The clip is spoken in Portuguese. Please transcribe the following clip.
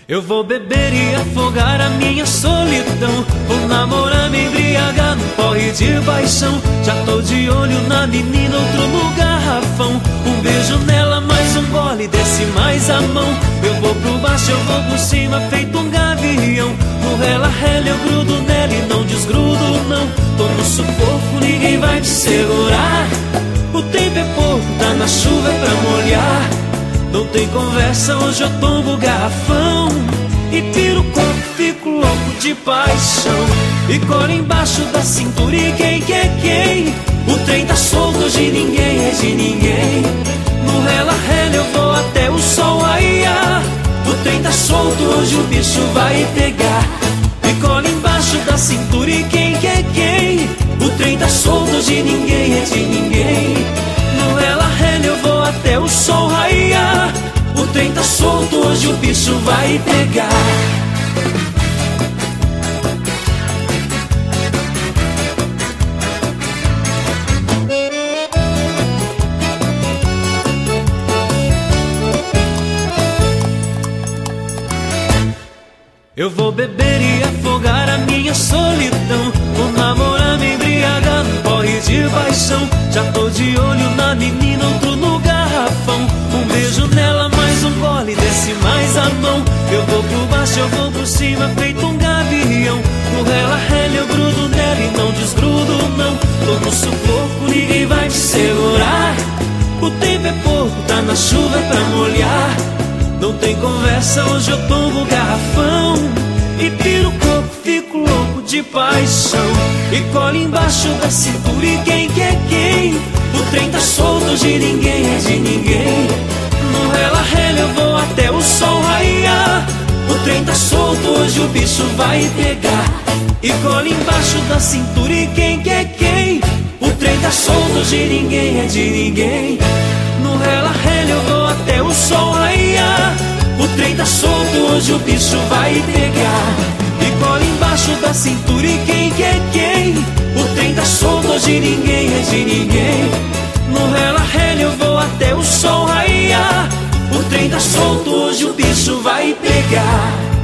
Eu vou beber e afogar a minha solidão. Vou namorar, me embriagar num porre de paixão. Já tô de olho na menina, outro no garrafão. Um beijo nela, mais um gole, desce mais a mão. Eu vou pro baixo, eu vou por cima, feito um gavião. No rela-rela eu grudo nela e não desgrudo não. Tô no sufoco, ninguém vai me segurar. O tempo é pouco, tá na chuva, é pra molhar. Não tem conversa, hoje eu tombo o garrafão. E piro o corpo, fico louco de paixão. E cola embaixo da cintura e quem? O trem tá solto, hoje ninguém é de ninguém. No rela-rela eu vou até o sol raiar. O trem tá solto, hoje o bicho vai pegar. E cola embaixo da cintura e quem? O trem tá solto, hoje ninguém é de ninguém. No rela-rela eu vou até o sol raiar. O trem tá solto, hoje o bicho vai pegar. Eu vou beber e afogar a minha solidão. Vou namorar, me embriagar num porre de paixão. Já tô de olho na menina, outro no garrafão. Um beijo nela, mais um gole, desce mais a mão. Eu vou pro baixo, eu vou por cima, feito um gavião. No rela-rela eu grudo nela e não desgrudo não. Tô no sufoco, ninguém vai me segurar. O tempo é pouco, tá na chuva, é pra molhar. Não tem conversa, hoje eu tombo o garrafão. E piro o corpo, fico louco de paixão. E cola embaixo da cintura e quem? O trem tá solto, hoje ninguém é de ninguém. No rela-rela eu vou até o sol raiar. O trem tá solto, hoje o bicho vai pegar. E cola embaixo da cintura e quem? O trem tá solto, hoje ninguém é de ninguém. No rela-rela eu vou até o sol raiar. O trem tá solto, hoje o bicho vai pegar. E cola embaixo da cintura e quem? O trem tá solto, hoje ninguém é de ninguém. No rela-rela eu vou até o sol raiar. O trem tá solto, hoje o bicho vai pegar.